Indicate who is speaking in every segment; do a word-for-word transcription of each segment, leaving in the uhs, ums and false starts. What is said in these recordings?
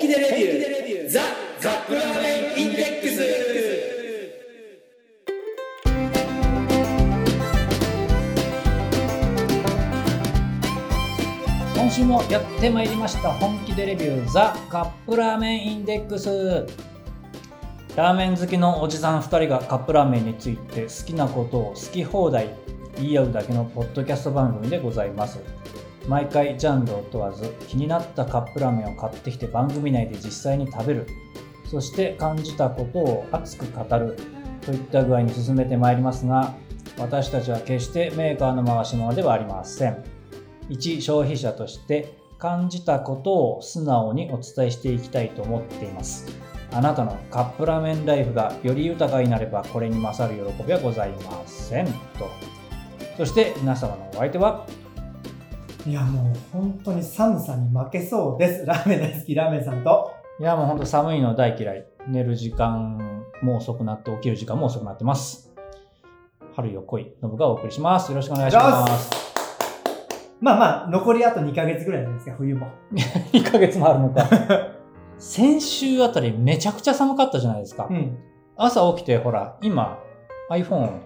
Speaker 1: 気でレビューザ・カップラーメンインデックス。
Speaker 2: 今週もやってまいりました本気でレビューザ・カップラーメンインデックス。ラーメン好きのおじさんふたりがカップラーメンについて好きなことを好き放題言い合うだけのポッドキャスト番組でございます。毎回ジャンルを問わず気になったカップラーメンを買ってきて番組内で実際に食べる、そして感じたことを熱く語るといった具合に進めてまいりますが、私たちは決してメーカーの回し者ではありません。一消費者として感じたことを素直にお伝えしていきたいと思っています。あなたのカップラーメンライフがより豊かになればこれに勝る喜びはございませんと。そして皆様のお相手は、
Speaker 3: いやもう本当に寒さに負けそうです。ラーメン大好きラーメンさんと、
Speaker 2: いやもう本当寒いの大嫌い。寝る時間も遅くなって起きる時間も遅くなってます。春よ来いのぶがお送りします。よろしくお願いします。
Speaker 3: まあまあ残りあとにかげつぐらいなんですか、冬も。
Speaker 2: にかげつもあるのか。先週あたりめちゃくちゃ寒かったじゃないですか。うん、朝起きてほら今 iPhone って、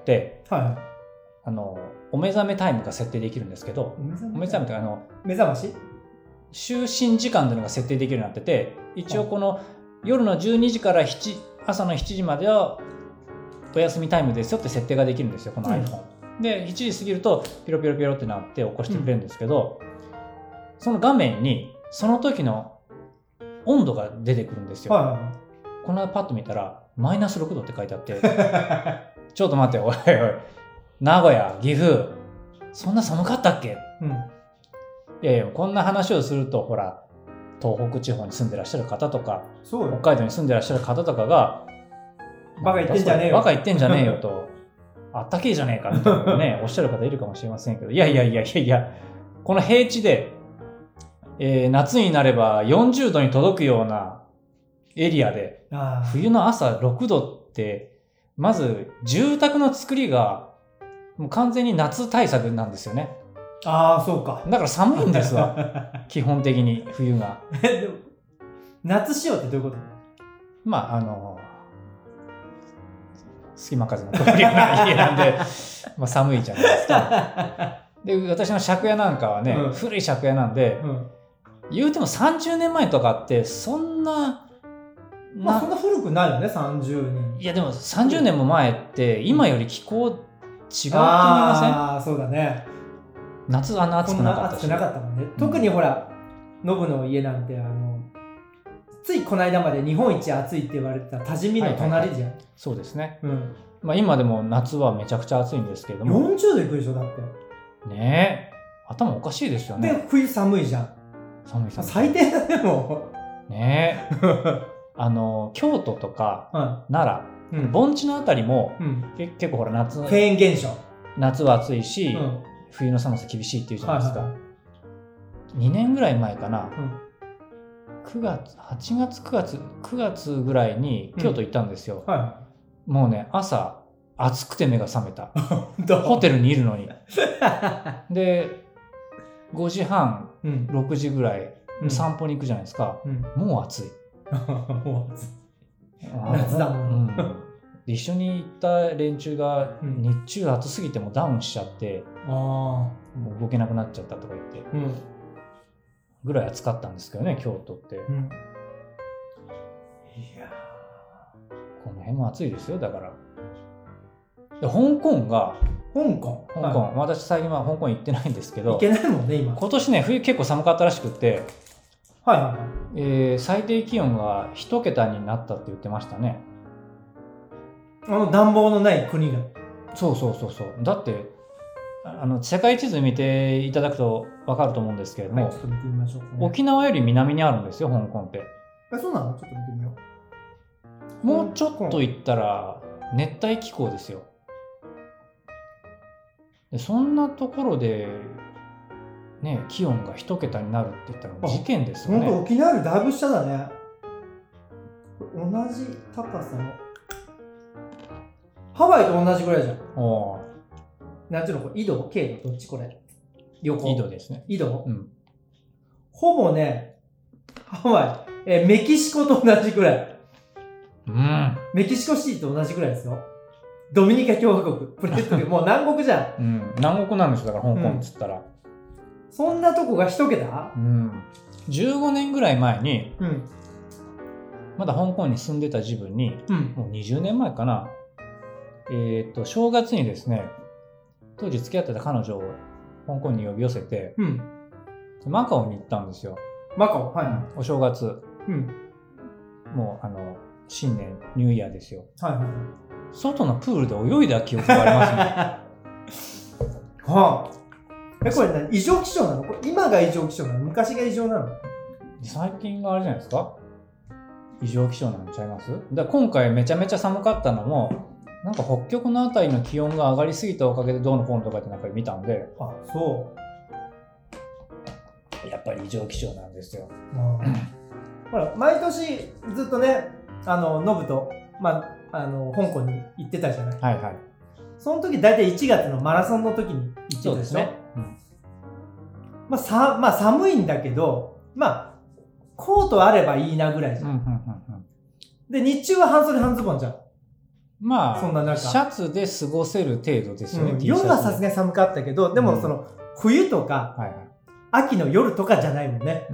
Speaker 2: はい、あのお目覚めタイムが設定できるんですけど、お目覚めってあの
Speaker 3: 目覚まし
Speaker 2: 就寝時間というのが設定できるようになってて、一応この夜のじゅうにじから朝のしちじまではお休みタイムですよって設定ができるんですよ、この iPhone、うん、でしちじ過ぎるとピロピロピロってなって起こしてくれるんですけど、うん、その画面にその時の温度が出てくるんですよ、はいはいはい、このパッと見たらマイナスろくどって書いてあってちょっと待って、おいおい、名古屋、岐阜、そんな寒かったっけ、うん、いやいや、こんな話をするとほら東北地方に住んでらっしゃる方とか北海道に住んでらっしゃる方とかが
Speaker 3: バカ言ってんじゃねえよ
Speaker 2: バカ言ってんじゃねえよとあったけえじゃねえかみたいなねおっしゃる方いるかもしれませんけど、いやいやいやいやいや、この平地で、えー、夏になればよんじゅうどに届くようなエリアで冬の朝ろくどって、まず住宅の作りがもう完全に夏対策なんですよね。
Speaker 3: ああ、そうか。
Speaker 2: だから寒いんですわ基本的に冬が。
Speaker 3: でも夏仕様ってどういうこと？
Speaker 2: まああの隙間風の通るような家なんでまあ寒いじゃないですか。で私の借家なんかはね、うん、古い借家なんで、うん、言うてもさんじゅうねんまえとかってそんな
Speaker 3: まあ、そんな古くないよね、さんじゅうねん。
Speaker 2: いやでもさんじゅうねんも前って今より気候違うと思いません？あ
Speaker 3: あ、そうだね。
Speaker 2: 夏あんな暑くなかったし。
Speaker 3: 暑くなかったもんね。特にほら、ノブの家なんてあのついこの間まで日本一暑いって言われてた多治見の隣じゃん、はいはいはい。
Speaker 2: そうですね。うん。まあ今でも夏はめちゃくちゃ暑いんですけども。
Speaker 3: よんじゅうどいくでしょ、だって。
Speaker 2: ねえ。頭おかしいですよね。
Speaker 3: で冬寒いじゃん。
Speaker 2: 寒い寒い。
Speaker 3: 最低だねも
Speaker 2: う。ねえ。あの京都とか、うん、奈良、うん、盆地のあたりも、うん、結構ほら夏
Speaker 3: フェーン現象、
Speaker 2: 夏は暑いし、うん、冬の寒さ厳しいっていうじゃないですか、はいはい、にねんぐらい前かな、うん、くがつはちがつくがつくがつぐらいに京都行ったんですよ、うんはい、もうね朝暑くて目が覚めたホテルにいるのにでごじはん、うん、ろくじぐらい散歩に行くじゃないですか、うん、もう暑い
Speaker 3: もう暑い夏だもん、うん、
Speaker 2: 一緒に行った連中が日中暑すぎてもダウンしちゃって、うん、もう動けなくなっちゃったとか言って、うん、ぐらい暑かったんですけどね京都って、うん、いやこの辺も暑いですよ。だからで香港が
Speaker 3: 香港
Speaker 2: 香港、はい、私最近は香港行ってないんですけど、
Speaker 3: 行けないもんね今。
Speaker 2: 今年ね冬結構寒かったらしくって
Speaker 3: はいはいはい、
Speaker 2: えー、最低気温が一桁になったって言ってましたね。
Speaker 3: あの暖房のない国が。
Speaker 2: そうそうそうそう。だってあの世界地図見ていただくと分かると思うんですけれども、はい、ちょっと見てみましょうかね。沖縄より南にあるんですよ香港って。
Speaker 3: え、そうなの？ちょっと見てみよ
Speaker 2: う。もうちょっと行ったら熱帯気候ですよ。でそんなところでね、気温が一桁になるって言ったら事件ですよね。
Speaker 3: 本当沖縄よりだいぶ下だね。同じ高さのハワイと同じぐらいじゃん。おなんていうの、これ緯度経度どっちこれ？横。
Speaker 2: 緯度ですね。
Speaker 3: 緯度、うん、ほぼねハワイ、えーメキシコと同じぐらい。
Speaker 2: うん。
Speaker 3: メキシコシティと同じぐらいですよ。ドミニカ共和国、プレートリもう南国じゃん。
Speaker 2: うん。南国なんですよ、だから香港っつったら。
Speaker 3: そんなとこが一桁？
Speaker 2: うん。じゅうごねんぐらい前に、
Speaker 3: うん。
Speaker 2: まだ香港に住んでた自分に、
Speaker 3: うん。
Speaker 2: もうにじゅうねんまえかな。えっと、正月にですね、当時付き合ってた彼女を香港に呼び寄せて、
Speaker 3: うん。
Speaker 2: マカオに行ったんですよ。
Speaker 3: マカオ、はいは
Speaker 2: お正月。
Speaker 3: い。うん。
Speaker 2: もう、あの、新年、ニューイヤーですよ。
Speaker 3: はいはい。
Speaker 2: 外のプールで泳いだ記憶がありますね。
Speaker 3: はあ。え、これ何異常気象なの？これ今が異常気象なの？昔が異常なの？
Speaker 2: 最近があれじゃないですか？異常気象なんちゃいます？だから今回めちゃめちゃ寒かったのも、なんか北極のあたりの気温が上がりすぎたおかげでどうのこうのとかってなんか見たんで、
Speaker 3: あ、そう。
Speaker 2: やっぱり異常気象なんですよ。
Speaker 3: ほら、毎年ずっとね、あの、ノブと、まあ、あの、香港に行ってたじゃない。
Speaker 2: はいはい。
Speaker 3: その時大体いちがつのマラソンの時に行ってたでしょ。
Speaker 2: そうですね。うん、
Speaker 3: まあ、さ、まあ、寒いんだけど、まあ、コートあればいいなぐらいじゃん。
Speaker 2: うんうんうんうん、
Speaker 3: で、日中は半袖半ズボンじゃん。
Speaker 2: まあ、
Speaker 3: そんな中
Speaker 2: シャツで過ごせる程度ですよね。
Speaker 3: うん、夜はさすがに寒かったけど、でもその、冬とか、
Speaker 2: はいはい、
Speaker 3: 秋の夜とかじゃないもんね。
Speaker 2: うん。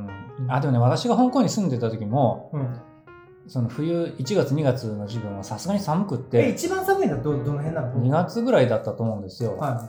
Speaker 2: あ、でもね、私が香港に住んでた時も、
Speaker 3: うん、
Speaker 2: その冬いちがつにがつの自分はさすがに寒くって、
Speaker 3: え、一番寒いのはど、どの辺なの？
Speaker 2: にがつぐらいだったと思うんですよ。
Speaker 3: はい、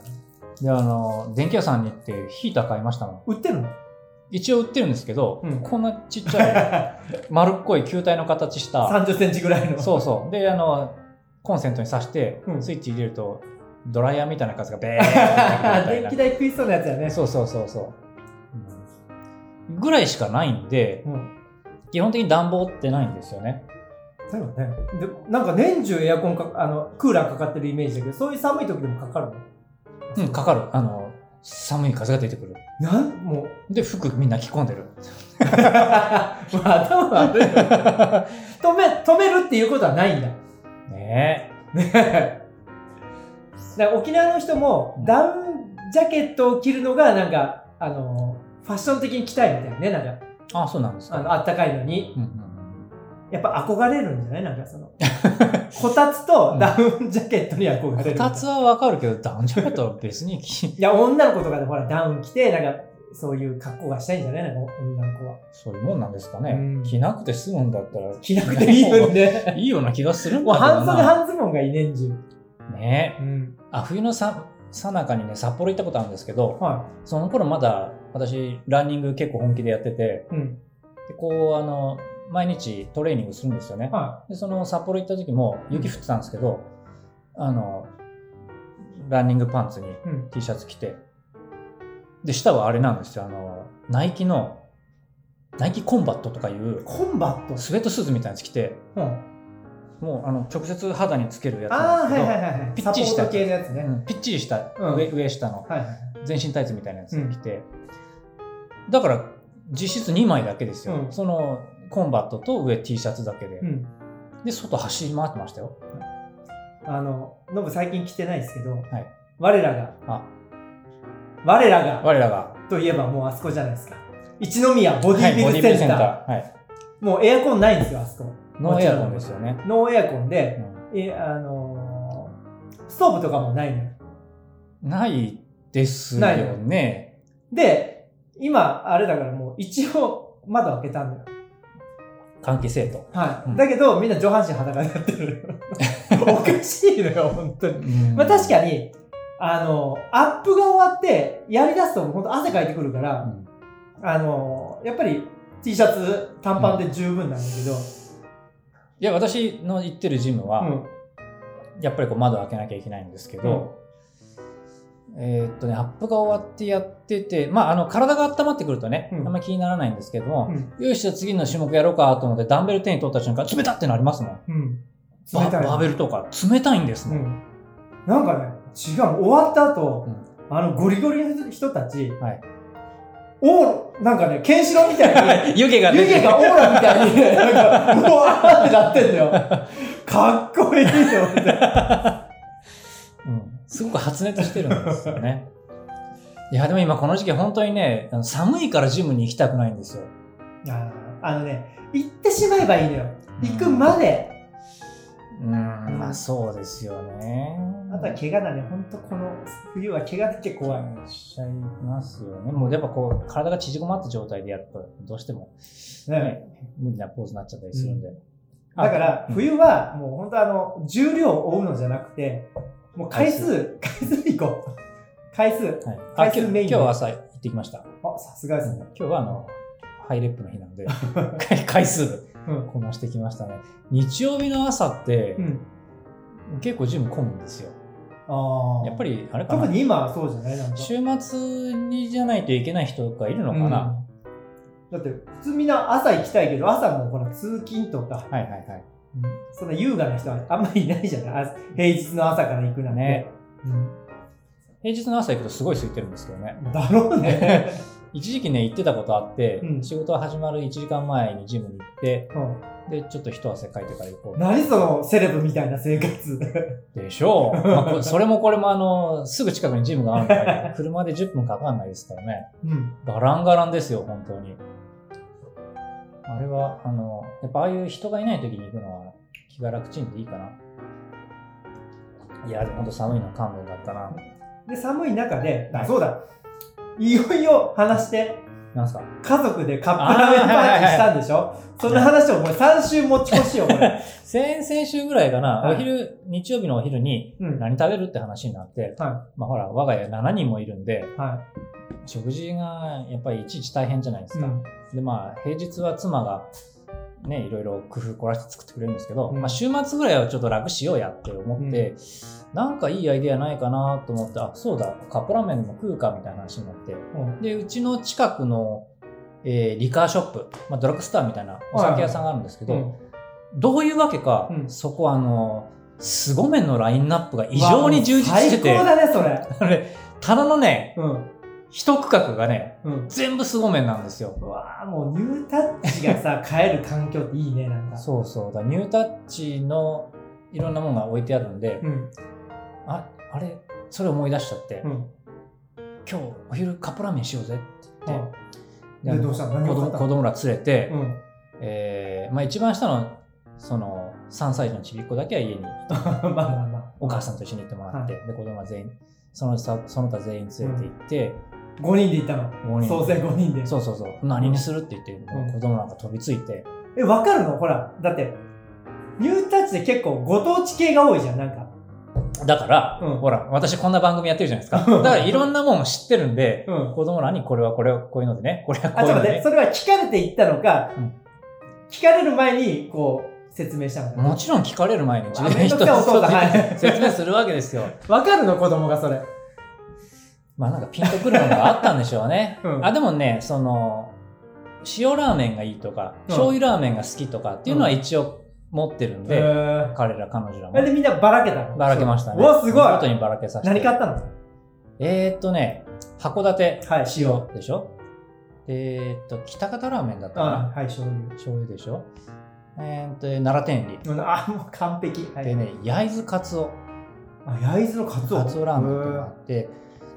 Speaker 2: で、あの、電気屋さんに行ってヒーター買いましたもん。
Speaker 3: 売ってるの？
Speaker 2: 一応売ってるんですけど、
Speaker 3: うん、
Speaker 2: こんなちっちゃい丸っこい球体の形した
Speaker 3: さんじゅっセンチぐらいの。
Speaker 2: そうそう。で、あの、コンセントに挿して、
Speaker 3: うん、
Speaker 2: スイッチ入れると、ドライヤーみたいな数がベーッて
Speaker 3: 電気代食いそうなやつやね。
Speaker 2: そうそうそうそう。うん、ぐらいしかないんで、うん、基本的に暖房ってないんですよね。
Speaker 3: だよね。で、なんか年中エアコンか、あの、クーラーかかってるイメージだけど、そういう寒い時でもかかるの？
Speaker 2: うん、かかる。あの、寒い風が出てくる。
Speaker 3: なんもう。
Speaker 2: で、服みんな着込んでる。
Speaker 3: もう頭悪いよ。止め、止めるっていうことはないんだ。
Speaker 2: ねえ。
Speaker 3: ねえ。だから沖縄の人もダウンジャケットを着るのがなんか、あの、ファッション的に着たいみたいなね、なんか。
Speaker 2: ああ、そうなんですか。
Speaker 3: あの、あったかいのに。うんうん、やっぱ憧れるんじゃない？なんかその、こたつとダウンジャケットに憧れる。
Speaker 2: こたつはわかるけど、ダウンジャケットは別に着
Speaker 3: いや、女の子とかでほら、ダウン着て、なんか、そういう格好がしたいんじゃない？なんか女の子は。
Speaker 2: そういうもんなんですかね。うん、着なくて済むんだったら。
Speaker 3: 着なくていいよね。
Speaker 2: いいような気がするんだけどな。
Speaker 3: もう半袖半ズボンがいい年中。
Speaker 2: ねえ。うん、あ、冬のさ、さなかにね、札幌行ったことあるんですけど、はい、その頃まだ私、ランニング結構本気でやってて、うん、でこう、あの、毎日トレーニングするんですよね。はい、で、その札幌行った時も雪降ってたんですけど、うん、あの、ランニングパンツに T シャツ着て、で、下はあれなんですよ。あの、ナイキの、ナイキコンバットとかいう、
Speaker 3: コンバット
Speaker 2: スウェットスーツみたいなやつ着て、うん、もう、あの、直接肌につけるやつなんですけど、
Speaker 3: あ、はいはいはい、
Speaker 2: ピッチリした、
Speaker 3: サポート系のやつね。
Speaker 2: うん、ピッチリした上、うん、上下の、全身タイツみたいなやつ着て、うん、だから、実質にまいだけですよ。うん、その、コンバットと上 T シャツだけで。うん、で、外走り回ってましたよ。
Speaker 3: あの、ノブ最近着てないですけど、はい、
Speaker 2: 我
Speaker 3: らが、あ我らが、
Speaker 2: 我らが、
Speaker 3: といえばもうあそこじゃないですか。一宮ボディビルセンター。はい、はい、もうエアコンないんですよ、あそこ。
Speaker 2: ノーエアコンですよね。
Speaker 3: ノーエアコンで、うん、え、あのー、ストーブとかもないのよ。
Speaker 2: ないですよね。
Speaker 3: で、今、あれだからもう一応窓開けたんだよ。
Speaker 2: 換気せえと。
Speaker 3: はい。うん、だけど、みんな上半身裸になってる。おかしいのよ、本当に。まあ確かに、あの、アップが終わって、やり出すと本当汗かいてくるから、うん、あの、やっぱり T シャツ短パンで十分なんだけど。うん、い
Speaker 2: や、私の行ってるジムは、うん、やっぱりこう窓開けなきゃいけないんですけど、うん、えー、っとね、アップが終わってやってて、まあ、あの、体が温まってくるとね、うん、あんまり気にならないんですけども、うん、よし、じゃあ次の種目やろうかと思って、ダンベル手に取った瞬間、冷たってなりますもん。うん、冷たい。バーベルとか、冷たいんですもん。うん、
Speaker 3: なんかね、違う、終わった後、うん、あの、ゴリゴリの人たち、はい、おー、なんかね、ケンシロウみたいに、
Speaker 2: 湯気が出て
Speaker 3: 湯気がオーラみたいに、なんか、うわーってなってんだよ。かっこいいよ、みたいな。
Speaker 2: うん、すごく発熱してるんですよね。いや、でも今この時期本当にね、寒いからジムに行きたくないんですよ。
Speaker 3: ああのね、行ってしまえばいいのよ。行くまで。
Speaker 2: うん、うんまあそうですよね。
Speaker 3: あとは怪我だね。ほんとこの冬は怪我だけ怖い。
Speaker 2: しちゃいますよね。もうやっぱこう体が縮こまった状態でやるとどうしても、ねね、無理なポーズになっちゃったりするんで。うん、
Speaker 3: だから冬はもう本当あの重量を追うのじゃなくて、もう回数回数いこう。回数、はい、回数メインで。
Speaker 2: 今日朝行ってきました。
Speaker 3: あ、さすがですね。
Speaker 2: 今日はあのハイレップの日なので回数こなしてきましたね。日曜日の朝って、うん、結構ジム混むんですよ。あやっぱりあれかな。
Speaker 3: 特に今はそうじゃないなんか。
Speaker 2: 週末にじゃないといけない人がいるのかな。
Speaker 3: うん、だって普通みんな朝行きたいけど朝もほら通勤とか。
Speaker 2: はいはいはい。
Speaker 3: うん、そんな優雅な人はあんまりいないじゃない。平日の朝から行くなんて。ねうん、平日の朝行くとすごい空いてるんですけどね。 だろうね。
Speaker 2: 一時期ね行ってたことあって、うん、仕事が始まるいちじかんまえにジムに行って、うん、でちょっと一汗かいてから行こう。
Speaker 3: 何そのセレブみたいな生活
Speaker 2: でしょう、まあ、それもこれもあのすぐ近くにジムがあるので車でじゅっぷんかかんないですからね、うん、ガランガランですよ本当に。あれはあのやっぱああいう人がいない時に行くのは気が楽ちんでいいかな。いやでも本当寒いの勘弁だったな。
Speaker 3: で寒い中で、あそうだいよいよ話して。
Speaker 2: なんすか？
Speaker 3: 家族でカップラーメンパーティーしたんでしょ、はいはいはい、そんな話をもうさん週持ち越しよ、これ。
Speaker 2: 先々週ぐらいかな、はい、お昼、日曜日のお昼に何食べるって話になって、うん、まあほら、我が家しちにんもいるんで、はい、食事がやっぱりいちいち大変じゃないですか。うん、で、まあ平日は妻がね、いろいろ工夫凝らして作ってくれるんですけど、うん、まあ週末ぐらいはちょっと楽しようやって思って、うんなんかいいアイデアないかなと思って、あ、そうだ、カップラーメンでも食うかみたいな話になって、うん、で、うちの近くの、えー、リカーショップ、まあ、ドラッグストアみたいなお酒屋さんがあるんですけど、はいはいうん、どういうわけか、うん、そこはあの、凄麺のラインナップが異常に充実してて、
Speaker 3: 最高だね、それ。
Speaker 2: あれ、棚のね、うん、一区画がね、うん、全部凄麺なんですよ。
Speaker 3: うわぁ、もうニュータッチがさ、買える環境っていいね、なんか。
Speaker 2: そうそう。だニュータッチのいろんなものが置いてあるんで、うんああれそれ思い出しちゃって、うん、今日お昼カップラーメンしようぜって言って、
Speaker 3: うん、でどうしたの？
Speaker 2: 子供子供ら連れて、うんえーまあ、一番下のそのさんさい児のちびっ子だけは家にまあまあ、まあ、お母さんと一緒に行ってもらって、はい、で子供は全員そのその他全員連れて行って、
Speaker 3: うん、ごにんで行ったの？総勢ごにんで。
Speaker 2: そうそうそう何にするって言って、うん、子供なんか飛びついて
Speaker 3: え分かるの？ほらだってニュータッチで結構ご当地系が多いじゃんなんか
Speaker 2: だから、うん、ほら、私こんな番組やってるじゃないですか。だからいろんなもん知ってるんで、うん、子供らにこれはこれはこういうのでね、これはこういうので、ね。
Speaker 3: あ、ちょっと待って、それは聞かれていったのか、うん、聞かれる前にこう説明したのか。
Speaker 2: もちろん聞かれる前に自分で人に説明するわけですよ。
Speaker 3: わかるの子供がそれ。
Speaker 2: まあなんかピンとくるものがあったんでしょうね。うん、あ、でもね、その、塩ラーメンがいいとか、醤油ラーメンが好きとかっていうのは一応、持ってるんで、彼ら彼女らも。
Speaker 3: でみんなばらけたの？
Speaker 2: ばらけましたね。
Speaker 3: うわすごい。
Speaker 2: ことにばらけさせて。
Speaker 3: 何買ったの？
Speaker 2: えーっとね、函館塩でしょ。はい、えーっと北方ラーメンだったかな。
Speaker 3: はい醤油。
Speaker 2: 醤油でしょ。えーっと奈良天理。
Speaker 3: あもう完璧。
Speaker 2: はい、でね焼津カツオ。
Speaker 3: あ焼津のカツオ。
Speaker 2: カツオラーメンっていうのがあって、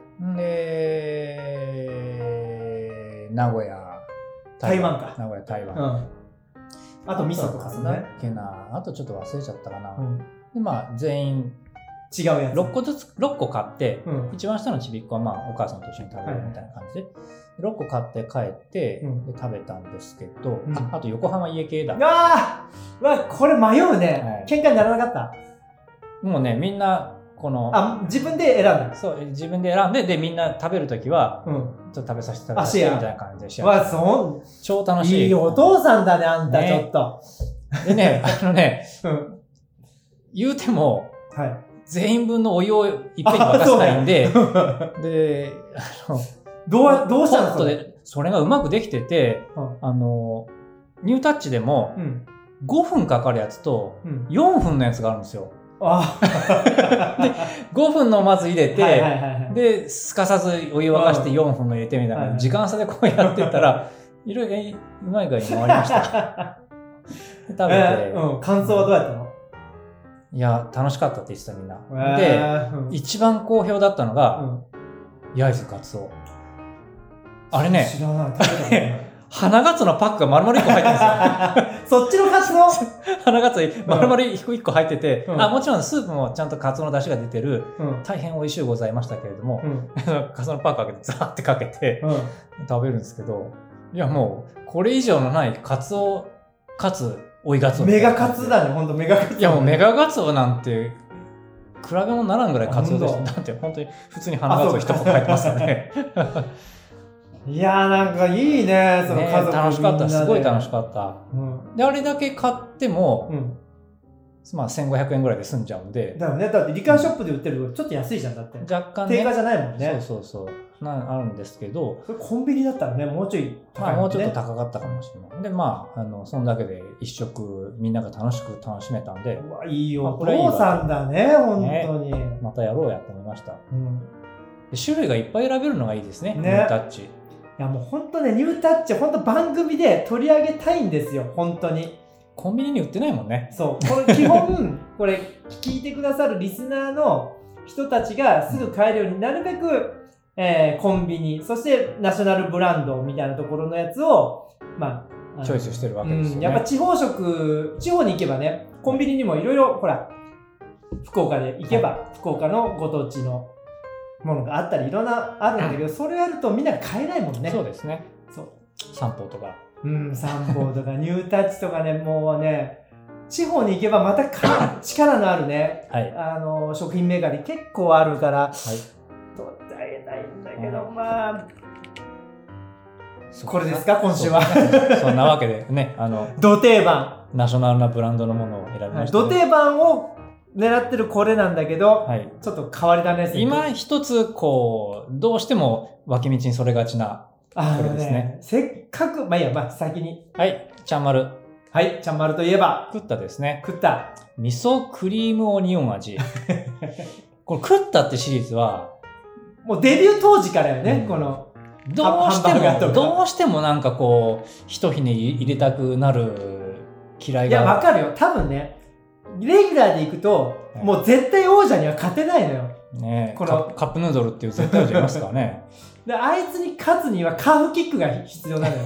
Speaker 2: で名古屋
Speaker 3: 台湾か。
Speaker 2: 名古屋台湾。
Speaker 3: うんあと味噌とか
Speaker 2: なんだっけなあとちょっと忘れちゃったかな、うん、でまあ全員
Speaker 3: 違うやつ
Speaker 2: ろっこずつろっこ買って、うん、一番下のちびっこはまあお母さんと一緒に食べるみたいな感じで、はい、ろっこ買って帰って、うん、で食べたんですけど、うん、あ, あと横浜家系だ
Speaker 3: あーわこれ迷うね、はい、喧嘩にならなかった？
Speaker 2: もうねみんなこの
Speaker 3: あ自分で選んだ
Speaker 2: そう自分で選んででみんな食べるときは、うん、ちょっと食べさせて食べさせてみたいな感じでし
Speaker 3: てわそう
Speaker 2: 超楽しい
Speaker 3: いいお父さんだねあんた、ね、ちょっと
Speaker 2: でねあのね、うん、言うても、はい、全員分のお湯をいっぺんに沸かせないんでであの
Speaker 3: どうどうしたの
Speaker 2: それそれがうまくできてて、うん、あのニュータッチでも、うん、ごふんかかるやつと、うん、よんぷんのやつがあるんですよ。あでごふんのまず入れて、はいはいはいはい、ですかさずお湯沸かしてよんぷんの入れてみたいな、はいはい、時間差でこうやってったらいろいろうまい具合に回りました食べて、
Speaker 3: えーうん、感想はどうやったの？
Speaker 2: いや楽しかったって言ってたみんな、えー、で、うん、一番好評だったのが、うん、焼津カツオあれね
Speaker 3: 知らない食べたことない
Speaker 2: 花ガツオのパックが丸々いっこ入ってるんですよ。
Speaker 3: そっちのカツの
Speaker 2: 花ガツオ丸々いっこ入ってて、
Speaker 3: うん、
Speaker 2: あもちろんスープもちゃんとカツオの出汁が出てる、
Speaker 3: うん、
Speaker 2: 大変美味しゅうございましたけれども、
Speaker 3: うん、
Speaker 2: カツオのパック開けてザーってかけて、
Speaker 3: うん、
Speaker 2: 食べるんですけど、いやもうこれ以上のないカツオかつ追いガツオ。
Speaker 3: メガカツだね、ほんとメガカツ。
Speaker 2: いやもうメガガツオなんて比べ物ならんぐらいカツオでした。だって本当に普通に花ガツオ一箱入ってますよね。
Speaker 3: いやーなんかいいね、その家族、
Speaker 2: ね、楽しかった、すごい楽しかった。
Speaker 3: うん、
Speaker 2: であれだけ買っても、
Speaker 3: うん、
Speaker 2: まあせんごひゃくえんぐらいで済んじゃうんで。
Speaker 3: だよね、だってリカーショップで売ってるとちょっと安いじゃん、だって。
Speaker 2: 若干ね。
Speaker 3: 定価じゃないもんね。
Speaker 2: そうそうそうなあるんですけど、
Speaker 3: それコンビニだったらね、もうちょい高いもんね。
Speaker 2: まあもうちょっと高かったかもしれない。でまああのそんだけで一食みんなが楽しく楽しめたんで。
Speaker 3: うわいいよ、
Speaker 2: まあ、
Speaker 3: お父さんだね、本当に、
Speaker 2: ね。またやろうやと思いました。
Speaker 3: うん、
Speaker 2: で種類がいっぱい選べるのがいいですね。
Speaker 3: ね、
Speaker 2: ニュータッチ。
Speaker 3: いやもう本当ね、ニュータッチ本当番組で取り上げたいんですよ、本当に。
Speaker 2: コンビニに売ってないもんね。
Speaker 3: そう、これ基本これ聞いてくださるリスナーの人たちがすぐ買えるようになるべく、えー、コンビニ、そしてナショナルブランドみたいなところのやつをまあ
Speaker 2: チョイスしてるわけですよね。
Speaker 3: うん、やっぱ地方食、地方に行けばね、コンビニにもいろいろほら福岡で行けば、はい、福岡のご当地のものがあったりいろんなあるんだけど、うん、それやるとみんな買えないもんね。
Speaker 2: そうですね。
Speaker 3: そう。
Speaker 2: 三宝とか。
Speaker 3: うん、三宝とかニュータッチとかね、もうね、地方に行けばまたか力のあるね、はい、あの食品メーカーに結構あるから、はい、取ってあげたいんだけど、うん、まあこれですか今週は。
Speaker 2: そんなわけでね、あの
Speaker 3: ド定番
Speaker 2: ナショナルなブランドのものを選びました、ね。
Speaker 3: ド定番を狙ってるこれなんだけど、はい、ちょっと変わり種ですね。
Speaker 2: 今一つこうどうしても脇道にそれがちなこれですね。
Speaker 3: ねせっかくまあいいや、まあ先に
Speaker 2: はいちゃんまる。
Speaker 3: はい、ちゃんまるといえば
Speaker 2: クッタですね。
Speaker 3: クッタ
Speaker 2: 味噌クリームオニオン味。このクッタってシリーズは
Speaker 3: もうデビュー当時からよね、うん、この
Speaker 2: どうしてもどうしてもなんかこうひとひね入れたくなる嫌いが。
Speaker 3: いやわかるよ、多分ねレギュラーでいくと、はい、もう絶対王者には勝てないのよ。
Speaker 2: ねえ、このカップヌードルっていう絶対王者いますからね。
Speaker 3: であいつに勝つにはカーフキックが必要なのよ。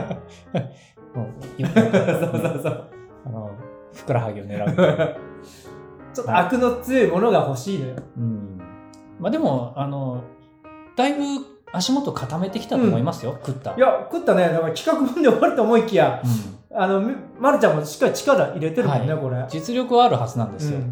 Speaker 2: そうそうそう。あのふくらはぎを狙う。
Speaker 3: ちょっと悪の強いものが欲しいのよ。
Speaker 2: うん。まあでもあのだいぶ足元固めてきたと思いますよ、うん、食った。
Speaker 3: いや食ったね。だから企画分で終わると思いきや、うん、あのまるちゃんもしっかり力入れてるもんね、はい、これ。
Speaker 2: 実力はあるはずなんですよ。うん、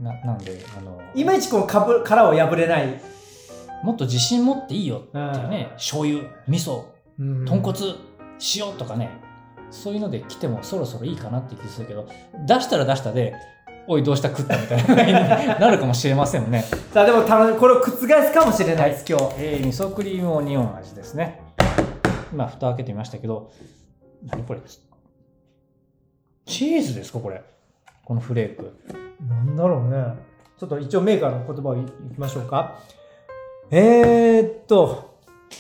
Speaker 2: な, なんであの
Speaker 3: いまいちこう殻を破れない。
Speaker 2: もっと自信持っていいよってね、うん、醤油、味噌、豚骨、塩とかね、そういうので来てもそろそろいいかなって気がするけど、出したら出したで、おいどうした食ったみたいななるかもしれませんね。
Speaker 3: さあでもたこれを覆すかもしれないです、今日。
Speaker 2: えー、味噌クリームオニオン味ですね。今蓋開けてみましたけど、何これ？チーズですかこれ？このフレーク。
Speaker 3: なんだろうね。ちょっと一応メーカーの言葉をいきましょうか。えーっと、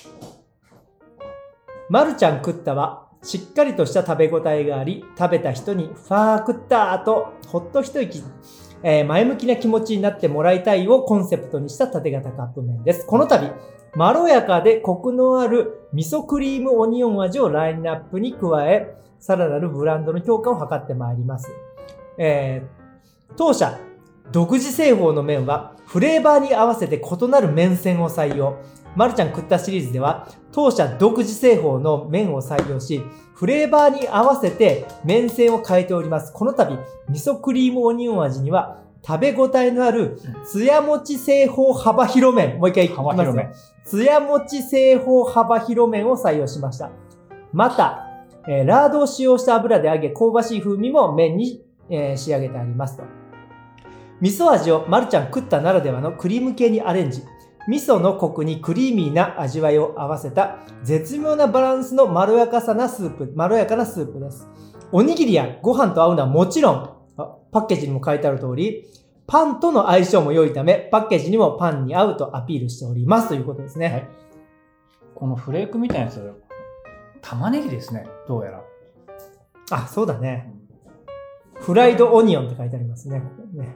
Speaker 3: まるちゃん食ったはしっかりとした食べ応えがあり、食べた人にファー食ったーとほっと一息、えー、前向きな気持ちになってもらいたいをコンセプトにした縦型カップ麺です。この度、まろやかでコクのある味噌クリームオニオン味をラインナップに加え、さらなるブランドの強化を図ってまいります。えー、当社独自製法の麺はフレーバーに合わせて異なる麺線を採用。まるちゃん食ったシリーズでは当社独自製法の麺を採用し、フレーバーに合わせて麺線を変えております。この度味噌クリームオニオン味には食べ応えのあるつやもち製法幅広麺、もう一回いきますよ。つやもち製法幅広麺を採用しました。また、えー、ラードを使用した油で揚げ香ばしい風味も麺に、えー、仕上げてありますと。味噌味をまるちゃん食ったならではのクリーム系にアレンジ。味噌のコクにクリーミーな味わいを合わせた絶妙なバランスのまろやかさなスープ、まろやかなスープです。おにぎりやご飯と合うのはもちろん、パッケージにも書いてある通り、パンとの相性も良いため、パッケージにもパンに合うとアピールしておりますということですね。はい、
Speaker 2: このフレークみたいなやつ、玉ねぎですね、どうやら。
Speaker 3: あ、そうだね。フライドオニオンって書いてありますね。ね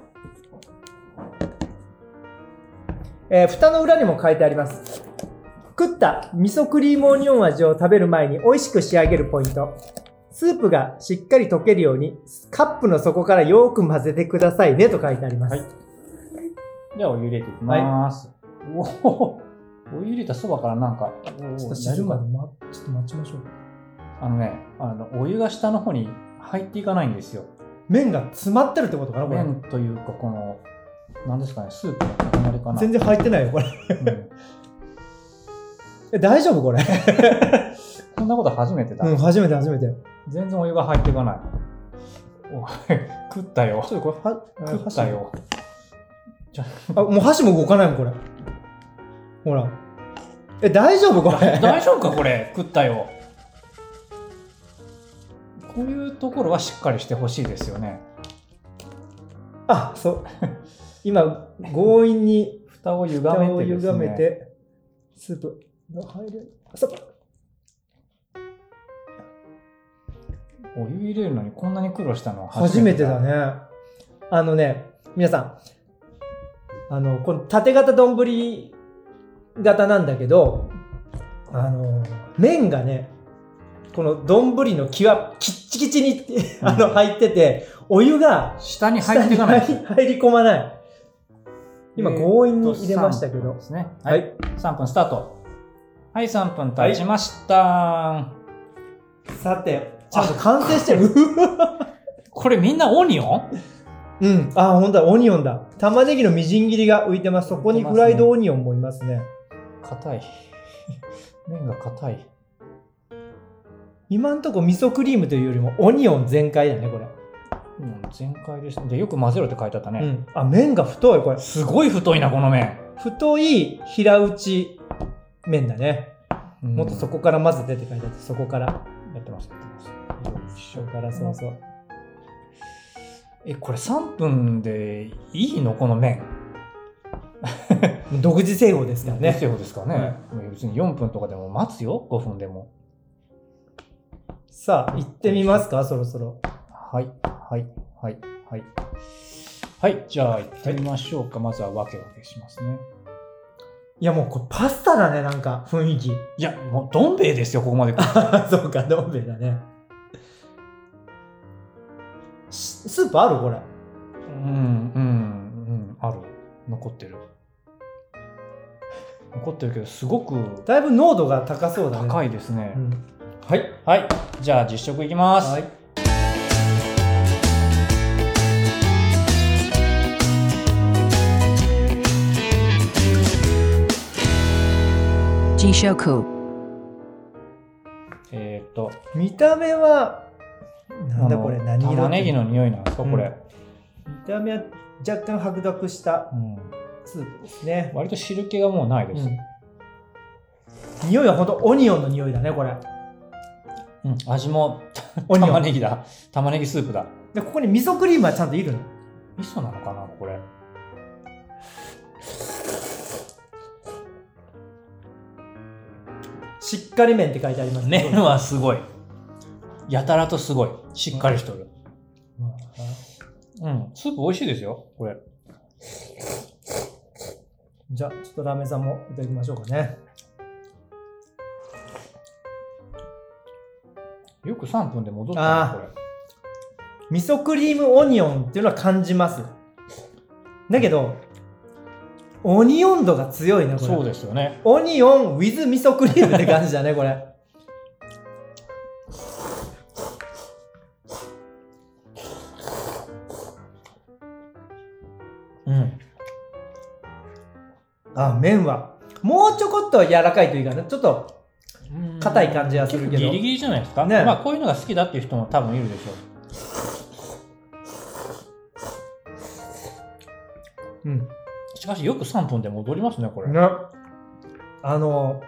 Speaker 3: えー、蓋の裏にも書いてあります。 食った味噌クリームオニオン味を食べる前に美味しく仕上げるポイント。スープがしっかり溶けるようにカップの底からよく混ぜてくださいねと書いてあります。はい、
Speaker 2: じゃあお湯入れていきます。はい、おお、お湯入れたそばからなんか、
Speaker 3: ちょっと汁まで、ま、ちょっと待ちましょう。
Speaker 2: あのね、あのお湯が下の方に入っていかないんですよ。
Speaker 3: 麺が詰まってるってことかな、これ。
Speaker 2: 麺というか、この、なんですかね、スープの塊かな。
Speaker 3: 全然入ってないよ、これ。うん、え、大丈夫これ。
Speaker 2: こんなこと初めてだ。
Speaker 3: うん、初めて初めて。
Speaker 2: 全然お湯が入っていかない。おい、食ったよ。
Speaker 3: ちょっとこれ、は
Speaker 2: 食ったよ。
Speaker 3: じゃあ、もう箸も動かないもん、これ。ほら。え、大丈夫これ。
Speaker 2: 大丈夫かこれ。食ったよ。こういうところはしっかりしてほしいですよね。
Speaker 3: あ、そう。今、強引に
Speaker 2: 蓋を歪めてですね。
Speaker 3: 歪めて、スープが入る。ストップ。
Speaker 2: お湯入れるのにこんなに苦労したのは
Speaker 3: 初めてだ。初めてだね。あのね、皆さん、あの、この縦型丼型なんだけど、あの、麺がね、この丼の際、キッチキチにあの入ってて、お湯が
Speaker 2: 下に入っていかない。
Speaker 3: 入り込まない。今、強引に入れましたけど。
Speaker 2: ですね。はい。さんぷんスタート。はい、さんぷん経ちました。はい、
Speaker 3: さて、ちゃんと完成してる。
Speaker 2: これみんなオニオン？
Speaker 3: うん。あ、ほんとだ、オニオンだ。玉ねぎのみじん切りが浮いてます。そこにフライドオニオンもいますね。
Speaker 2: 硬い。麺が硬い。
Speaker 3: 今んとこ味噌クリームというよりもオニオン全開だね、これ。
Speaker 2: うん、全開です。で、よく混ぜろって書いてあったね。
Speaker 3: うん。あ、麺が太い、これ。
Speaker 2: すごい太いな、この麺。
Speaker 3: 太い平打ち麺だね。うん、もっとそこから混ぜてって書いてあって、そこから。やってます、やってます。一緒からそうそう。え、これさんぷんでいいのこの麺。 独自製法ですからね。
Speaker 2: 独自製法ですからね。うん、別によんぷんとかでも待つよ、ごふんでも。
Speaker 3: さあ、行ってみますか、そろそろ。
Speaker 2: はい、はい、はい、はい。はい、じゃあ行ってみましょうか。はい、まずは分け分けしますね。
Speaker 3: いや、もうこれパスタだね、なんか雰囲気。い
Speaker 2: や、もうどん兵衛ですよ、ここまで来る。
Speaker 3: そうか、どん兵衛だね。スープあるこれ。
Speaker 2: うん、うん、うん、ある。残ってる。残ってるけど、すごく。
Speaker 3: だいぶ濃度が高そうだね。
Speaker 2: 高いですね。うん、
Speaker 3: はい。
Speaker 2: はい。じゃあ、実食いきます。はい。
Speaker 4: Jishoku。
Speaker 2: えっと。
Speaker 3: 見た目は、なんだこれ、何色？
Speaker 2: 玉ねぎの匂いなんですか、これ。うん、
Speaker 3: 見た目は若干白濁したスープですね。
Speaker 2: うん、割と汁気がもうないです。うん、
Speaker 3: 匂いはほんとオニオンの匂いだね、これ。
Speaker 2: うん、味も玉ねぎだ。玉ねぎスープだ。
Speaker 3: で、ここに味噌クリームはちゃんといるの？
Speaker 2: 味噌なのかな、これ。
Speaker 3: しっかり麺って書いてありますね。
Speaker 2: 麺はすごい。やたらとすごい。しっかりしとる。うん、うん、スープ美味しいですよ、これ。
Speaker 3: じゃあ、ちょっとラーメンさんもいただきましょうかね。
Speaker 2: よくさんぷんで戻ったね、これ。
Speaker 3: 味噌クリームオニオンっていうのは感じます。だけど、オニオン度が強いね、これ。
Speaker 2: そうですよね。
Speaker 3: オニオン with 味噌クリームって感じだね、これ。うん。あ、麺は。もうちょこっと柔らかいというかね、ちょっと硬い感じはするけど。
Speaker 2: ギリギリじゃないですか。ね。まあ、こういうのが好きだっていう人も多分いるでしょう。うん。しかしよくさんぷんで戻りますね、これ。ね。
Speaker 3: あの、も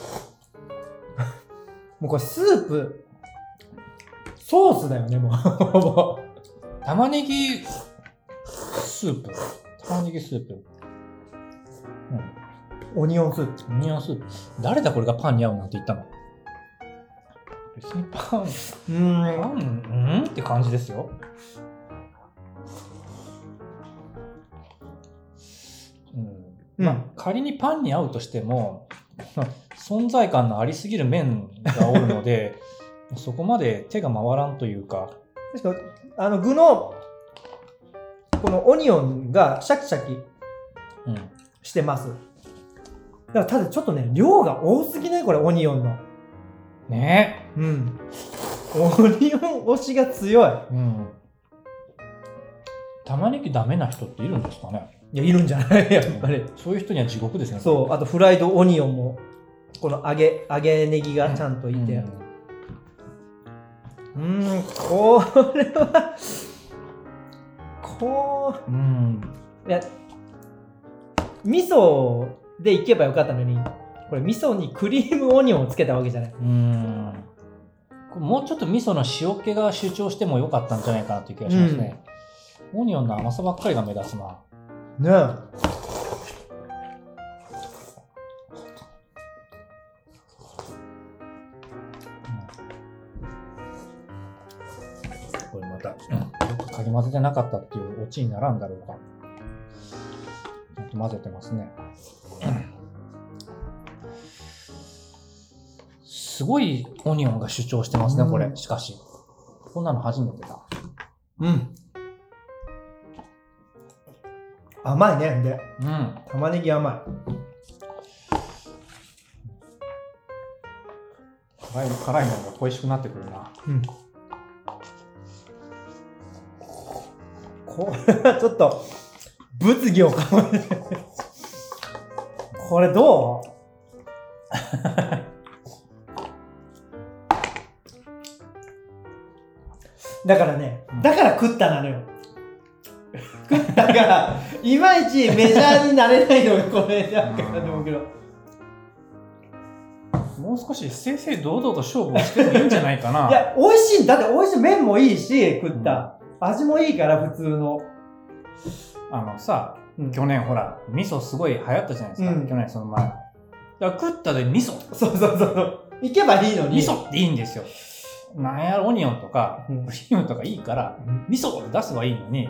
Speaker 3: うこれスープ、ソースだよね、もう。
Speaker 2: 玉ねぎスープ。玉ねぎスープ。
Speaker 3: うん。オニオンスープ。
Speaker 2: オニオンスープ。誰だこれがパンに合うなんて言ったの？別にパン、うーん、パン、うんって感じですよ。うん、まあ、うん、仮にパンに合うとしても存在感のありすぎる麺がおるのでそこまで手が回らんというか、
Speaker 3: 確かあの具のこのオニオンがシャキシャキしてます、うん、だからただちょっとね量が多すぎないこれオニオンの
Speaker 2: ね
Speaker 3: え、うん、オニオン推しが強い、うん、
Speaker 2: 玉ねぎダメな人っているんですかね。
Speaker 3: いやいるんじゃないやっぱり
Speaker 2: そういう人には地獄ですね。
Speaker 3: そう、あとフライドオニオンもこの揚げ揚げネギがちゃんといて、うん、うんこれはこう、うん、いや味噌でいけばよかったのに、これ味噌にクリームオニオンをつけたわけじゃない。うん、
Speaker 2: もうちょっと味噌の塩気が主張してもよかったんじゃないかなという気がしますね、うん、オニオンの甘さばっかりが目立つな
Speaker 3: ねえ。
Speaker 2: これまた、うん、よくかき混ぜてなかったっていうオチにならんだろうか。ちゃんと混ぜてますね。すごいオニオンが主張してますね、これ。しかしこんなの初めてだ。
Speaker 3: うん。甘いね。で、
Speaker 2: うん、
Speaker 3: 玉ねぎ甘い。
Speaker 2: 辛い辛いのが恋しくなってくるな。うん。
Speaker 3: これはちょっと物議を醸れてる。これどう？だからね、だから食ったなのよ。食ったからいまいちメジャーになれないのがこれなんかなと思うけど、
Speaker 2: もう少し正々堂々と勝負をしてもいいんじゃないかな。
Speaker 3: いや美味しい、だって美味しい、麺もいいし食った、うん、味もいいから普通の
Speaker 2: あのさ、うん、去年ほら味噌すごい流行ったじゃないですか、うん、去年その前だから食ったで味噌、
Speaker 3: そうそうそういけばいいのに
Speaker 2: 味噌っていいんですよ。なんやオニオンとかクリームとかいいから、うん、味噌で出せばいいのに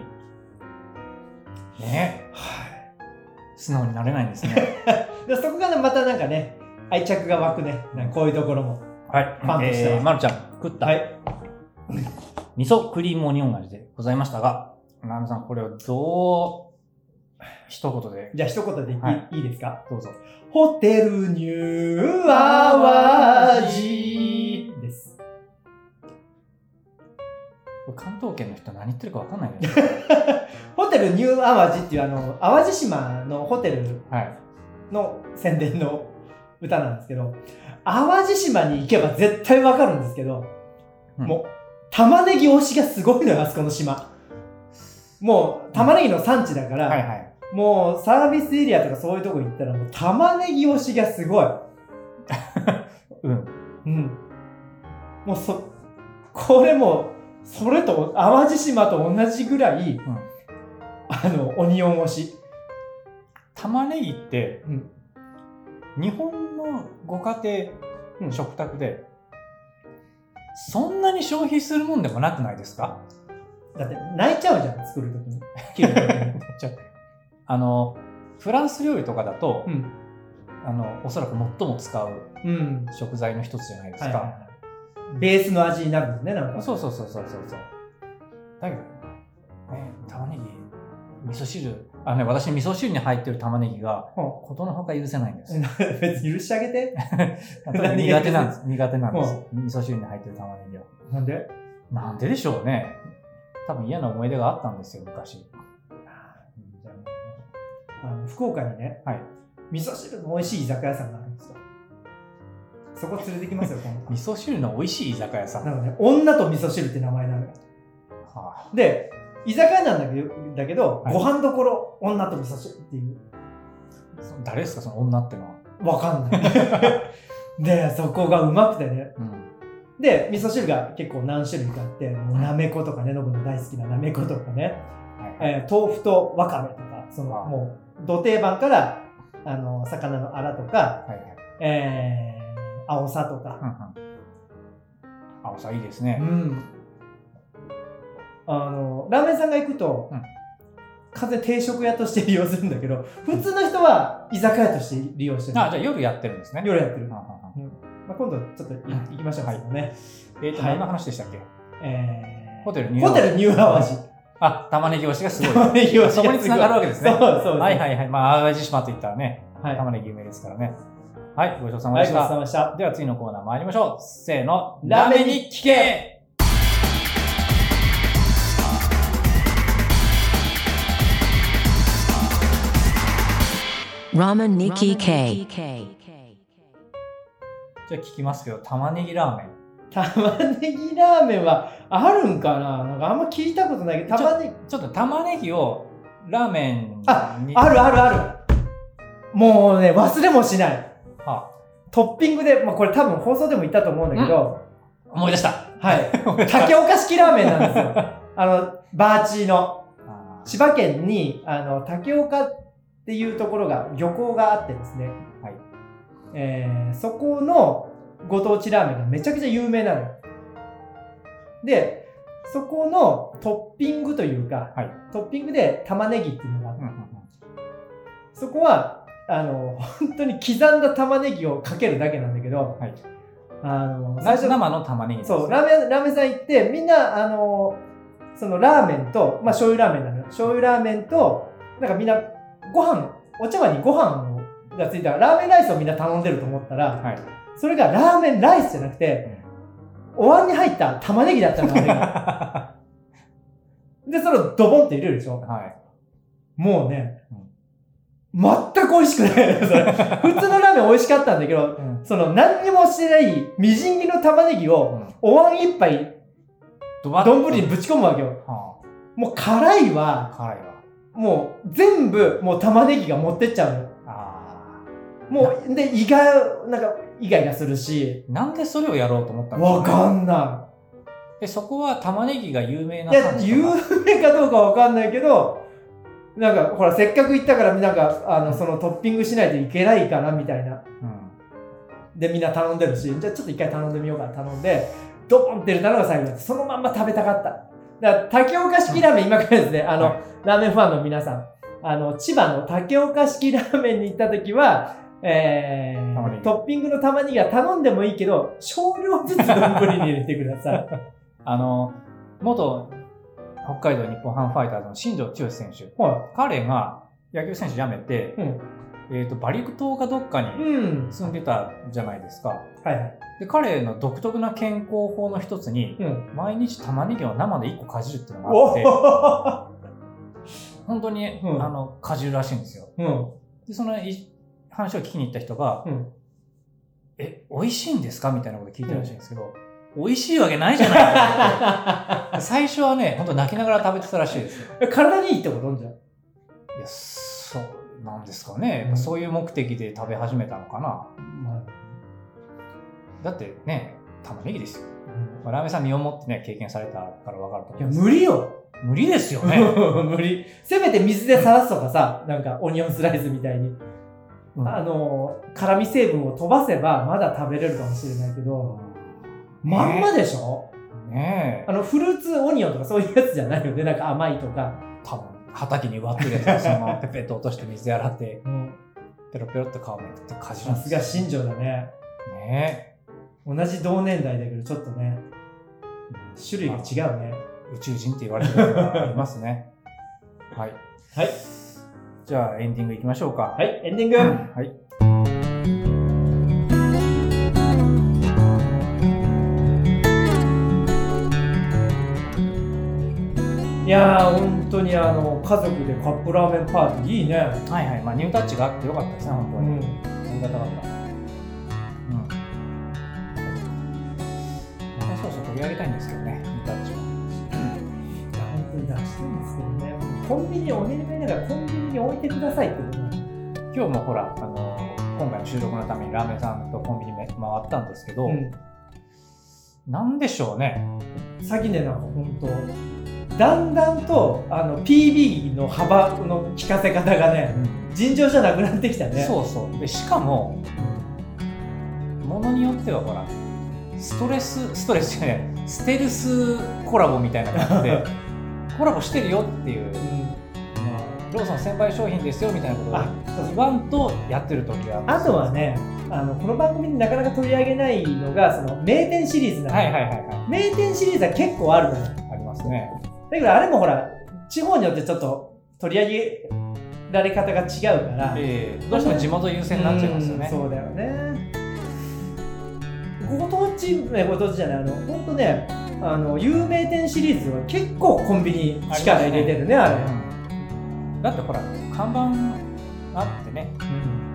Speaker 2: ね、はい、素直になれないんですね。
Speaker 3: でそこがまたなんかね愛着が湧くね、なんかこういうところも。
Speaker 2: はい、ファンとしては、えー、まるちゃん食った、はい、味噌クリームオニオン味でございましたが、なめさんこれをどう一言で、
Speaker 3: じゃあ一言でいい、はい、いいですか。
Speaker 2: どうぞ。
Speaker 3: ホテルニューアワジです。
Speaker 2: 関東圏の人何言ってるか分かんないです
Speaker 3: ホテルニューアワジっていうあの淡路島のホテルの宣伝の歌なんですけど、淡路島に行けば絶対分かるんですけど、うん、もう玉ねぎ推しがすごいのよ、あそこの島。もう玉ねぎの産地だから、うんはいはい、もうサービスエリアとかそういうとこ行ったらもう玉ねぎ推しがすごい。うんうん。もうそこれもそれと淡路島と同じぐらい、うん、あのオニオン推し。
Speaker 2: 玉ねぎって、うん、日本のご家庭、うん、食卓でそんなに消費するもんでもなくないですか？
Speaker 3: だって泣いちゃうじゃん、作るときに。切るときに
Speaker 2: あのフランス料理とかだと、うん、あのおそらく最も使う食材の一つじゃないですか、うんはいはいはい、
Speaker 3: ベースの味になるんですね、なんか。
Speaker 2: そうそうそうそうそうそう。だけど、ね、玉ねぎ味噌汁、あのね、私味噌汁に入ってる玉ねぎがことのほか許せないんです。
Speaker 3: 別に許してあげて。
Speaker 2: 苦手なんです。苦手なんです。味噌汁に入ってる玉ねぎは。
Speaker 3: なんで？
Speaker 2: なんででしょうね。多分嫌な思い出があったんですよ、昔。
Speaker 3: あの福岡にね、はい、味噌汁の美味しい居酒屋さんがあるんですよ。そこ連れてきますよ、今度。
Speaker 2: 味噌汁の美味しい居酒屋さん。
Speaker 3: なんかね、女と味噌汁って名前なのよ。はあ、で、居酒屋なんだけど、だけどはい、ご飯どころ女と味噌汁っていう。
Speaker 2: 誰ですか、その女ってのは。
Speaker 3: わかんない。で、そこがうまくてね。うん、で、味噌汁が結構何種類かあって、もうなめことかね、ノブの大好きななめことかね、はいえー、豆腐とわかめとか、その、もう、ど定番から、あの、魚のアラとか、はいはいえー、青さとか。
Speaker 2: うんうん、青さいいですね。
Speaker 3: うん。あの、ラーメンさんが行くと、うん、 完全に定食屋として利用するんだけど、普通の人は居酒屋として利用してる。
Speaker 2: あ、じゃあ夜やってるんですね。
Speaker 3: 夜やってる。
Speaker 2: ははは
Speaker 3: うんまあ、今度ちょっとい行きましょう。はい。ね。
Speaker 2: えーと、何の話でしたっけ？
Speaker 3: えー、
Speaker 2: ホテルニュー
Speaker 3: ホテルニュー淡路。
Speaker 2: あ、玉ねぎ推しがすごい。
Speaker 3: 玉ねぎ推しがすごい。
Speaker 2: そこに繋がるわけですね。
Speaker 3: そうそうそう。
Speaker 2: はいはいはい。まあ、淡路島といったらね、
Speaker 3: はい、
Speaker 2: 玉ねぎ有名ですからね。はい、ごちそうさまでした。
Speaker 3: はい、ごちそうさまでした。
Speaker 2: では次のコーナー参りましょう。せーの。
Speaker 3: ラーメンに聞け
Speaker 4: ラーメンに聞け。
Speaker 2: じゃあ聞きますけど、玉ねぎラーメン。
Speaker 3: 玉ねぎラーメンはあるんかな？なんかあんま聞いたことないけど、玉ね
Speaker 2: ぎ。ちょっと玉ねぎをラーメンに。
Speaker 3: あ、あるあるある。もうね、忘れもしない。
Speaker 2: はあ、
Speaker 3: トッピングで、まあこれ多分放送でも言ったと思うんだけど。
Speaker 2: 思い出した。
Speaker 3: はい。竹岡式ラーメンなんですよ。あの、バーチーの。千葉県に、あの、竹岡っていうところが、漁港があってですね。
Speaker 2: はい。
Speaker 3: えー、そこのご当地ラーメンがめちゃくちゃ有名なのよ。で、そこのトッピングというか、はい、トッピングで玉ねぎっていうのがあって、うんうんうん、そこは、あの、本当に刻んだ玉ねぎをかけるだけなんだけど、はい、あの、
Speaker 2: 最初生の玉ねぎです。
Speaker 3: そう、ラーメン、ラーメン屋さん行って、みんな、あの、そのラーメンと、まあ醤油ラーメンなのよ。醤油ラーメンと、なんかみんな、ご飯、お茶碗にご飯がついたラーメンライスをみんな頼んでると思ったら、はい、それがラーメンライスじゃなくて、うん、お椀に入った玉ねぎだったの、あれが。で、それをドボンって入れるでしょ。はい、もうね、うん、全く美味しくない。それ普通のラーメン美味しかったんだけど、うん、その何にもしてないみじん切りの玉ねぎをお椀一杯、丼にぶち込むわけよ。はあ、もう辛いわ。
Speaker 2: 辛いわ。
Speaker 3: もう全部もう玉ねぎが持ってっちゃうの。ああ。もう、で、胃が、なんか、イガイガするし。
Speaker 2: なんでそれをやろうと思ったんですか？
Speaker 3: わかんない。
Speaker 2: え、そこは玉ねぎが有名な
Speaker 3: 産地？いや、有名かどうかわかんないけど、なんか、ほら、せっかく行ったから、なんか、あの、そのトッピングしないといけないかな、みたいな。うん。で、みんな頼んでるし、じゃあちょっと一回頼んでみようか頼んで、ドボンって入れたのが最後だった。そのまんま食べたかった。だから竹岡式ラーメン、今からですね、あの、はい、ラーメンファンの皆さん、あの、千葉の竹岡式ラーメンに行った時は、えー、トッピングの玉ねぎは頼んでもいいけど、少量ずつ丼に入れてください。
Speaker 2: あの、元北海道日本ハムファイターズの新庄剛志選手、はい、彼が野球選手辞めて、うんえーと、バリ島かどっかに住んでたじゃないですか。うんはいはい、で彼の独特な健康法の一つに、うん、毎日玉ねぎを生でいっこかじるっていうのがあって本当に、うん、あのかじるらしいんですよ。うん、でその話を聞きに行った人が、うん、え、美味しいんですかみたいなこと聞いてるらしいんですけど、うん、美味しいわけないじゃない最初はね、本当泣きながら食べてたらしいですよ。
Speaker 3: 体にいいってことじゃん。い
Speaker 2: や、そうなんですかね、うん、そういう目的で食べ始めたのかな、うん、だってね玉ねぎですよ、うんまあ、ラーメンさん身をもってね経験されたから分かると思います。
Speaker 3: いや無理よ
Speaker 2: 無理ですよね
Speaker 3: 無理。せめて水でさらすとかさ、なんかオニオンスライスみたいに、うん、あの辛味成分を飛ばせばまだ食べれるかもしれないけど、うん、まんまでしょねえ。あのフルーツオニオンとかそういうやつじゃないよね。なんか甘いとか
Speaker 2: 多分畑に割ってるやつをそのままペペッと落として水で洗って、うん、ペロペロって皮めくってかじるんですよ。
Speaker 3: さすが新庄だね。
Speaker 2: ねえ。
Speaker 3: 同じ同年代だけどちょっとね、うん、種類が違うね。
Speaker 2: 宇宙人って言われてるのがありますね。はい。
Speaker 3: はい。
Speaker 2: じゃあエンディングいきましょうか。
Speaker 3: はい、エンディング。うん、はい。いやー本当にあの家族でカップラーメンパーティーいいね。
Speaker 2: はいはい。まあニュータッチがあってよかったですね本当に。うん、ありがたかった。うん。まあそうそう取り上げたいんですけどねニュータッチは。うん、
Speaker 3: いや本当に出したいんですけどね。コンビニお願いながらコンビニに置いてくださいってことなんです。
Speaker 2: 今日もほらあの今回の収録のためにラーメンさんとコンビニ回ったんですけど、うん、なんでしょうね。
Speaker 3: 先ねなんか本当。だんだんとあの ピービー の幅の効かせ方がね、うん、尋常じゃなくなってきたね。
Speaker 2: そうそうでしかも、うん、ものによってはほらストレスストレスじゃないステルスコラボみたいな感じでコラボしてるよっていう、うん、まあローソン先輩商品ですよみたいなことを
Speaker 3: あそう
Speaker 2: 言わんとやってる時は
Speaker 3: あとはね、あのこの番組でなかなか取り上げないのがその名店シリーズなんで、
Speaker 2: はいはいはいはい
Speaker 3: 名店シリーズは結構あるのよ。
Speaker 2: ありますね。
Speaker 3: だけどあれもほら地方によってちょっと取り上げられ方が違うから、
Speaker 2: えー、どうしても地元優先になっちゃいますよね。
Speaker 3: そうだよね。ご当地ねご当地じゃないあの本当ねあの有名店シリーズは結構コンビニ力入れてるねあれ。
Speaker 2: うん、だってほら看板あってね、うん、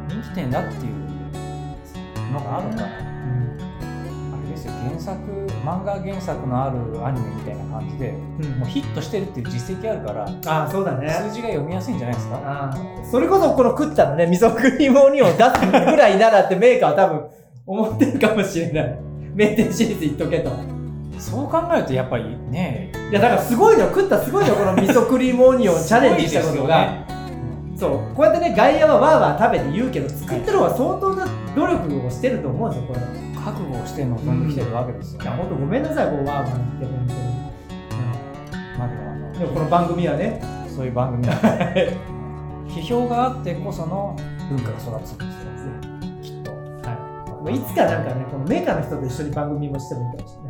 Speaker 2: 人気店だっていうのがあるから、うん、あれですよ原作漫画原作のあるアニメみたいな感じで、うん、もうヒットしてるっていう実績あるから
Speaker 3: あそうだね
Speaker 2: 数字が読みやすいんじゃないですか。
Speaker 3: あそれこそこの食ったのね味噌クリームオニオン出すぐらいならってメーカーは多分思ってるかもしれない名店シリーズ言っとけと。
Speaker 2: そう考えるとやっぱりね
Speaker 3: いやだからすごいの食ったすごいのこの味噌クリームオニオンチャレンジしたことが、ね、そうこうやってね外野はわーわー食べて言うけど作ってる方は相当な努力をしてると思うんですよこれ。
Speaker 2: 覚悟をして臨んできてるわけですよ、ね、
Speaker 3: いや本当ごめんなさいこうわーわー言って本当に、うん
Speaker 2: まあ、でもあの
Speaker 3: でもこの番組はね
Speaker 2: そういう番組は批評があってこその文化が育つんですよきっと、はい、
Speaker 3: いつかなんかねこのメーカーの人と一緒に番組もしてもいいかもしれない。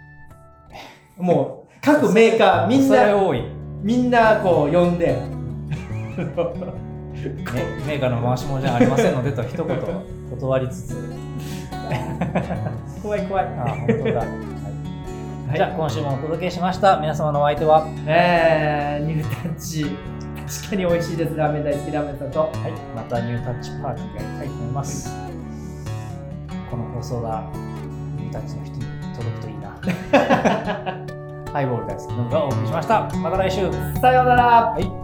Speaker 3: もう各メーカーみんな
Speaker 2: 多い
Speaker 3: みんなこう呼んでね、
Speaker 2: メーカーの回し物じゃありませんのでと一言断りつつ
Speaker 3: 怖い怖い。
Speaker 2: あ本当だ、はいはい、じゃあ今週もお届けしました。皆様のお相手は
Speaker 3: えー、ニュータッチ確かに美味しいですラーメン大好きラーメンさんと、はい、
Speaker 2: またニュータッチパーティーがやりたいと思います。この放送がニュータッチの人に届くといいなハイボール大好きのがお送りしました。また来週。
Speaker 3: さようなら。
Speaker 2: はい。